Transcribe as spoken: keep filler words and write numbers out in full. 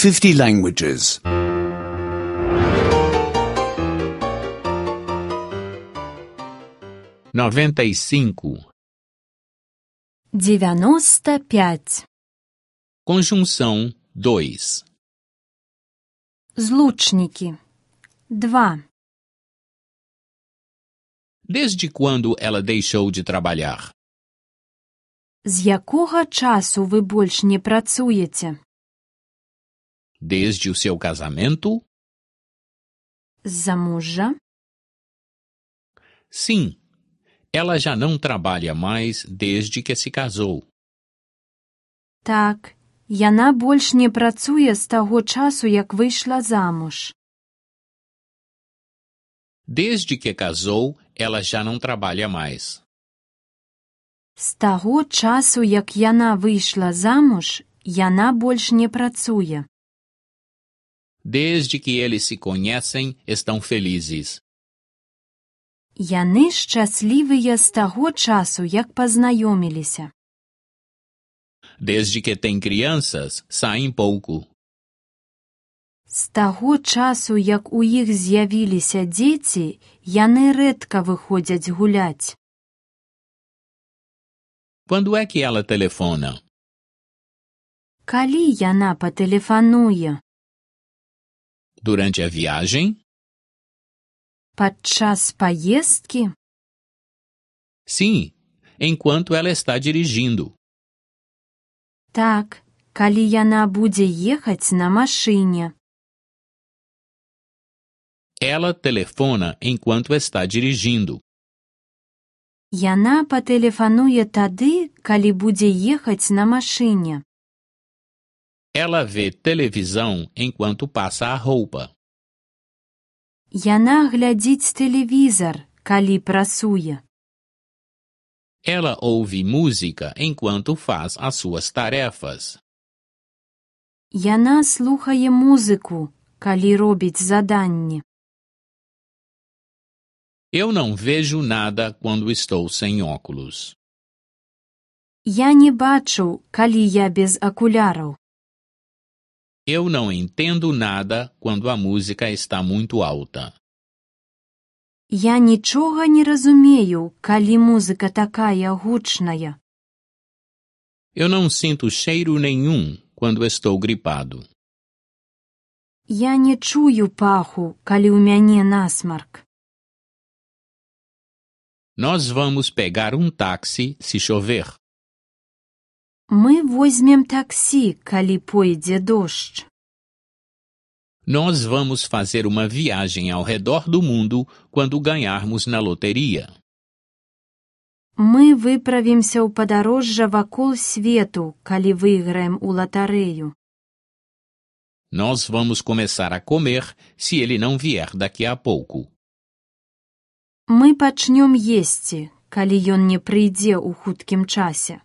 fifty languages. noventa e cinco. девяносто пять. Conjunção dois. Злучники. Два. Desde quando ela deixou de trabalhar? З якого часу ви больш не працюєте? Desde o seu casamento? З замужжя? Sim. Ela já não trabalha mais desde que se casou. Так, яна больш не працює з того часу, як вийшла замуж. Desde que casou, ela já não trabalha mais. З того часу, як яна вийшла замуж, яна больш не працює. Desde que eles se conhecem, estão felizes. Яны шчаслівыя з таго часу, як пазнаёміліся. Desde que têm crianças, saem pouco. З таго часу, як у іх з'явіліся дзеці, яны рэдка выходзяць гуляць. Quando é que ela telefona? Калі яна патэлефануе? Durante a viagem? Падчас паездкі? Sim, enquanto ela está dirigindo. Так, калі яна будзе ехаць на машыне. Ela telefona enquanto está dirigindo. Яна патэлефануе тады, калі будзе ехаць на машыне. Ela vê televisão enquanto passa a roupa. Яна глядзіць тэлевізар, калі прасуе. Ela ouve música enquanto faz as suas tarefas. Яна слухае музыку, калі робіць заданні. Eu não vejo nada quando estou sem óculos. Я не бачу, калі я без акуляраў. Eu não entendo nada quando a música está muito alta. Я нічога не разумею, калі музыка такая гучная. Eu não sinto cheiro nenhum quando estou gripado. Я не чую паху, калі ў мяне насмарк. Nós vamos pegar um táxi se chover. Мы возьмем таксі, калі пойдзе дождж. Nós vamos fazer uma viagem ao redor do mundo quando ganharmos na loteria. Мы выправімся ў падарожжа вакол свету, калі выйграем у латарэю. Nós vamos começar a comer se ele não vier daqui a pouco. Мы пачнём есці, калі ён не прыйдзе ў хуткім часе.